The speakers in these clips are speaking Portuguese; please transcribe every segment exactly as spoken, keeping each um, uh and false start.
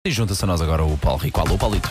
E junta-se a nós agora o Paulo Rico. Alô, Paulito.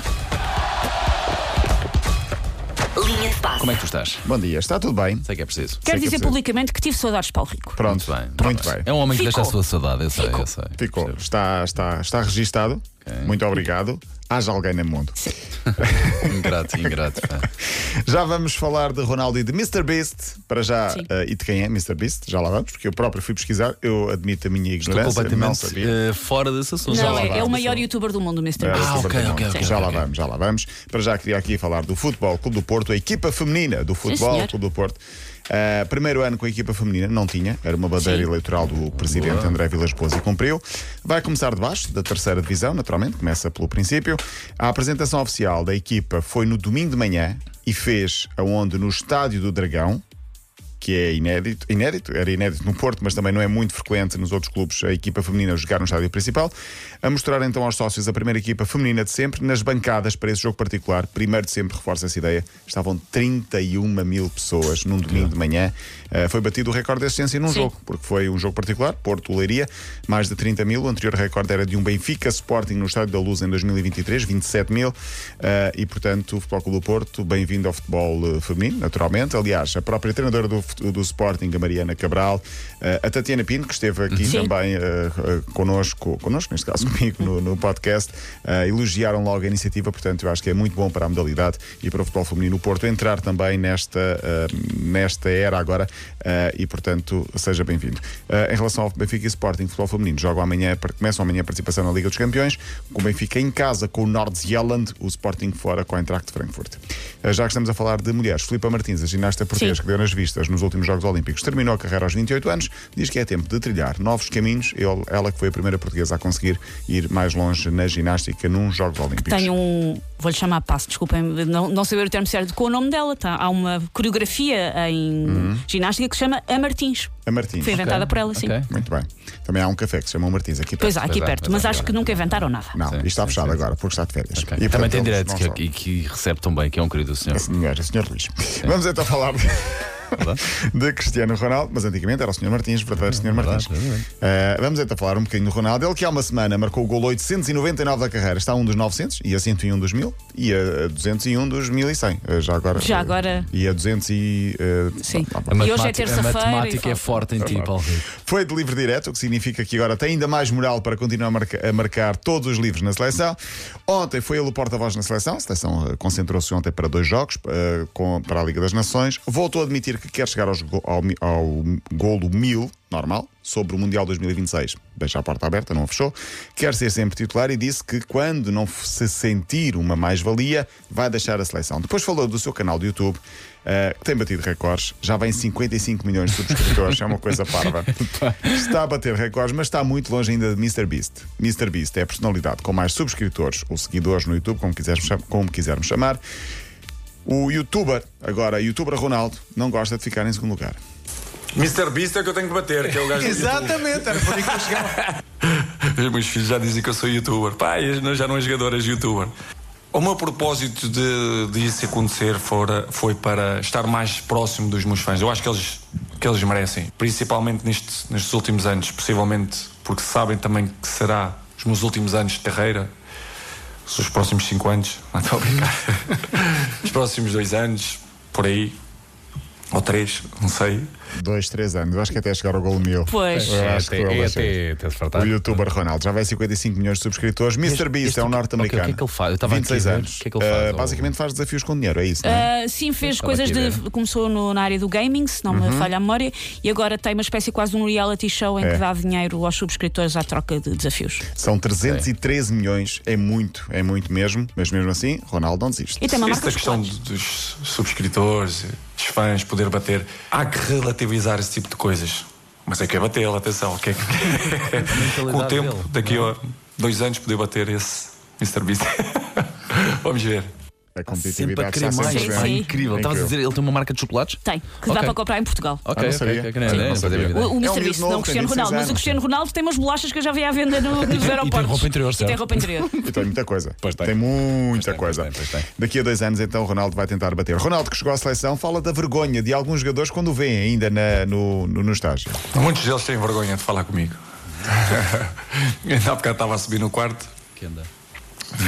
Linha de passe. Como é que tu estás? Bom dia, está tudo bem? Sei que é preciso. Quero Sei que dizer é preciso. publicamente que tive saudades de Paulo Rico. Pronto, Muito bem. muito bem. É um homem que Ficou. deixa a sua saudade, eu sei, Ficou. eu sei. Ficou, Percebo. está, está, está registado. Ok. Muito obrigado. Haja alguém no mundo. Sim. Ingrato, ingrato. pá. Já vamos falar de Ronaldo e de mister Beast. Para já, Sim. eh, e de quem é mister Beast? Já lá vamos, porque eu próprio fui pesquisar. Eu admito a minha Estou ignorância. Não completamente sabia. eh, fora desse assunto. Não, lá é, é vamos, o maior já. youtuber do mundo, o mister É, Beast. Ah, super ok, bom. ok, ok, Já ok, lá ok. vamos, já lá vamos. Para já queria aqui falar do Futebol Clube do Porto, a equipa feminina do Futebol senhor. Clube do Porto. Uh, primeiro ano com a equipa feminina, não tinha, era uma bandeira Sim. eleitoral do presidente André Vilas Boas e cumpriu. Vai começar de baixo, da terceira divisão, naturalmente, começa pelo princípio. A apresentação oficial da equipa foi no domingo de manhã e fez aonde no Estádio do Dragão, que é inédito, inédito, era inédito no Porto, mas também não é muito frequente nos outros clubes a equipa feminina jogar no estádio principal, a mostrar então aos sócios a primeira equipa feminina de sempre, nas bancadas para esse jogo particular. Primeiro de sempre, reforço essa ideia, estavam trinta e uma mil pessoas num domingo de manhã. Uh, foi batido o recorde de assistência num Sim. jogo, porque foi um jogo particular, Porto-Leiria, mais de trinta mil. O anterior recorde era de um Benfica Sporting no Estádio da Luz em dois mil e vinte e três, vinte e sete mil. Uh, e portanto, o Futebol Clube do Porto, bem-vindo ao futebol uh, feminino, naturalmente. Aliás, a própria treinadora do, do Sporting, a Mariana Cabral, uh, a Tatiana Pino, que esteve aqui Sim. também uh, uh, connosco, connosco, neste caso comigo, no, no podcast, uh, elogiaram logo a iniciativa. Portanto, eu acho que é muito bom para a modalidade e para o futebol feminino. O Porto entrar também nesta, uh, nesta era agora. Uh, e portanto seja bem-vindo. Uh, em relação ao Benfica e Sporting futebol feminino, jogam amanhã, começam amanhã a participação na Liga dos Campeões, com o Benfica em casa com o Nord-Zealand, o Sporting fora com a Eintracht Frankfurt. Uh, já que estamos a falar de mulheres, Filipa Martins, a ginasta portuguesa Sim. que deu nas vistas nos últimos Jogos Olímpicos, terminou a carreira aos vinte e oito anos, diz que é tempo de trilhar novos caminhos. Ele, ela que foi a primeira portuguesa a conseguir ir mais longe na ginástica num Jogos Olímpicos. Tenho um. Vou-lhe chamar passo, desculpem, não, não saber o termo certo com o nome dela. Tá? Há uma coreografia em Uhum. ginástica que se chama A Martins. A Martins. Foi inventada por ela, sim. Ok. Muito bem. Também há um café que se chama o Martins aqui perto. Pois há, aqui Pois é, perto, pois mas é, acho pois que é. nunca inventaram nada. Não, Sim, isto está sim, fechado sim, agora porque está de férias. Ok. E, Também portanto, tem eles direito não que, só- e que recebe tão bem, que é um querido senhor. Senhor, senhor Luís. Vamos então falar de, de Cristiano Ronaldo, mas antigamente era o senhor Martins, verdadeiro senhor Martins. verdade, verdade. Uh, vamos então falar um bocadinho do Ronaldo. Ele que há uma semana marcou o gol oitocentos e noventa e nove da carreira, está a um dos novecentos, e a cento e um dos mil, e a duzentos e um dos mil e cem. Uh, já agora. Já agora. E a duzentos e. Uh, Sim. ah, A E hoje é matemática, a terça-feira e matemática é falta. forte em ti, Paulo Rico. Foi de livre direto, o que significa que agora tem ainda mais moral para continuar a, marca- a marcar todos os livros na seleção. Ontem foi ele o porta-voz na seleção. A seleção eh, concentrou-se ontem para dois jogos, eh, com, para a Liga das Nações. Voltou a admitir que quer chegar aos go- ao, mi- ao golo mil, normal, sobre o Mundial dois mil e vinte e seis. Deixa a porta aberta, não a fechou. Quer ser sempre titular e disse que quando não se sentir uma mais-valia, vai deixar a seleção. Depois falou do seu canal do YouTube, eh, que tem batido recordes. Já vem cinquenta e cinco milhões de subscritores, é uma coisa parva. Está a bater recordes, mas está muito longe ainda de mister Beast. mister Beast é a personalidade com mais subscritores ou seguidores no YouTube, como quisermos, cham- como quisermos chamar. O youtuber, agora, youtuber Ronaldo, não gosta de ficar em segundo lugar. mister Beast é que eu tenho que bater, que é o gajo do Exatamente, era por aí que eu chegava. YouTube. Os meus filhos já dizem que eu sou youtuber. Pai, já não é jogador, és youtuber. O meu propósito de, de isso acontecer fora, foi para estar mais próximo dos meus fãs. Eu acho que eles, que eles merecem, principalmente neste, nestes últimos anos, possivelmente porque sabem também que será os meus últimos anos de carreira, os próximos cinco anos, não estou a brincar. Os próximos dois anos, por aí, ou três, não sei. Dois, três anos, eu acho que até chegar ao gol mil. Pois. Eu É acho que até, ele é vai até, ser. até se fartar. O youtuber Ronaldo já vai cinquenta e cinco milhões de subscritores. mister Beast este- é um ok, norte-americano. o que é que ele faz? Eu estava vinte e seis aqui a ver. anos. O que é que ele faz? Uh, basicamente faz desafios com dinheiro, é isso, não é? Ah, sim, fez Estava coisas aqui a de. ver. Começou no- na área do gaming, se não me falha a memória, e agora tem uma espécie quase de um reality show em É. que dá dinheiro aos subscritores à troca de desafios. São trezentos e treze milhões, é muito, é muito mesmo, mas mesmo assim, Ronaldo não desiste. E tem uma Esta marca de questão chocolates. dos subscritores, dos fãs, poder bater, há que relativizar esse tipo de coisas. Mas é que é bater, atenção. Que é que... Com o tempo, dele, daqui a dois anos, poder bater esse mister Beast. Vamos ver. A Sempre a competitividade querer está mais. sempre Sim, Pá, sim. incrível. É Estavas a incrível. dizer, ele tem uma marca de chocolates? Tem, que dá Ok. para comprar em Portugal. Ok, Ah, não ok, sabia. ok, ok, não, Sim, não, não não fazia sabia. ideia. O, o É um mister miúdo Beast, novo, não o tem Cristiano vinte e seis Ronaldo, mas o anos. Cristiano Ronaldo tem umas bolachas que eu já vi à venda no- nos aeroportos. roupa interior, E tem certo? roupa interior. E tem muita coisa. Pois tem. muita tem, coisa. pois tem, pois tem. Daqui a dois anos, então, Ronaldo vai tentar bater. Ronaldo, que chegou à seleção, fala da vergonha de alguns jogadores quando o veem ainda na- no, no, no estágio. Muitos deles têm vergonha de falar comigo. Ainda há bocado estava a subir no quarto Que anda.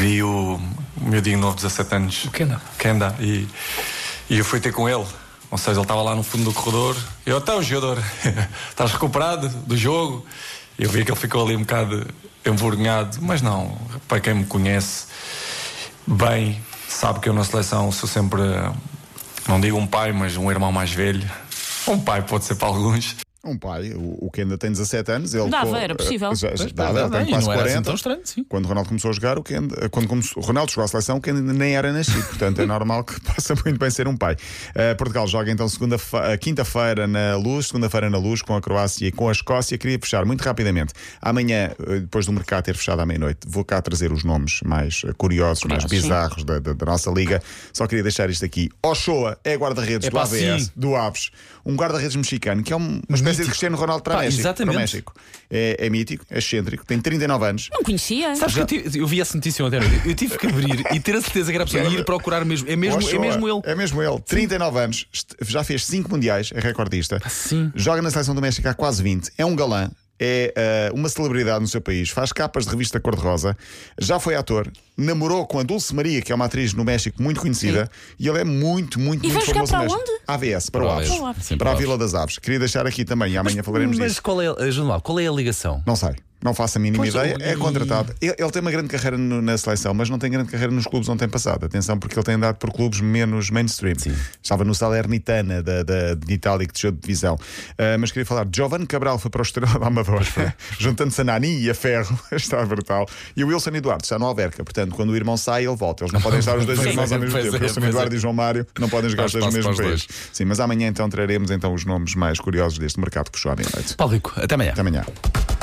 vi o miudinho novo, dezassete anos, O Kenda. Kenda, e, e eu fui ter com ele. Ou seja, ele estava lá no fundo do corredor. Eu, até o jogador, estás recuperado do jogo? Eu vi que ele ficou ali um bocado envergonhado, mas não, para quem me conhece bem, sabe que eu na seleção sou sempre, não digo um pai, mas um irmão mais velho. Um pai pode ser para alguns. Um pai, o, o Kenda tem dezassete anos. Ele Dava, com- era possível. Já, já, Pois, dava, dá, ele dá, tem e quase não era assim quarenta. tão estranho, sim. Quando o Ronaldo começou a jogar, o, Kenda, quando começou, o Ronaldo chegou à seleção, o Kenda nem era nascido. Portanto, é normal que possa muito bem ser um pai. Uh, Portugal joga então segunda uh, quinta-feira na Luz, segunda-feira na Luz, com a Croácia e com a Escócia. Queria fechar muito rapidamente. Amanhã, uh, depois do mercado ter fechado à meia-noite, vou cá trazer os nomes mais uh, curiosos, mais Curiosos, bizarros da, da, da nossa liga. Só queria deixar isto aqui. Ochoa é guarda-redes É do pá, A V S, sim. do Aves. Um guarda-redes mexicano, que é um- uma espécie de Cristiano Ronaldo para, Pá, México, para exatamente. México. É, é mítico, é excêntrico, tem trinta e nove anos. Não conhecia. Sabes que eu, tive- eu vi essa notícia ontem. Eu tive que abrir e ter a certeza que era a pessoa e ir procurar mesmo. É mesmo, é Ochoa, mesmo ele. É mesmo ele. trinta e nove anos, est- já fez cinco mundiais, é recordista. sim. Joga na seleção do México há quase vinte. É um galã. É uh, uma celebridade no seu país, faz capas de revista cor-de-rosa, já foi ator, namorou com a Dulce Maria, que é uma atriz no México muito conhecida, e ele é muito, muito, E muito vai jogar famoso no para México. onde? A V S, para, Para o o Aves, Aves. Para o Aves. Sim, para a para o Vila das Aves. Queria deixar aqui também, e amanhã falaremos Mas disso. qual é, eh, João Manuel, qual é a ligação? Não sei. Não faço a mínima Pois, ideia. o- É e- contratado. Ele, ele tem uma grande carreira no- na seleção, mas não tem grande carreira nos clubes onde tem passado. Atenção, porque ele tem andado por clubes menos mainstream. Sim. Estava no Salernitana da, da, de Itália, que desceu de divisão. Ah, mas queria falar de Giovanni Cabral, foi para o Estrela da Amadora, juntando-se a Nani e a Ferro. Está brutal. E o Wilson Eduardo está no Alverca. Portanto, quando o irmão sai, ele volta. Eles não podem estar os dois Pois irmãos é, ao mesmo pois tempo. é, Wilson pois Eduardo é. e João Mário não podem jogar Há os dois no espaço mesmo para os país. dois. Sim, mas amanhã então traremos então os nomes mais curiosos deste mercado que fechou à meia-noite. Paulo Rico, até amanhã. Até amanhã.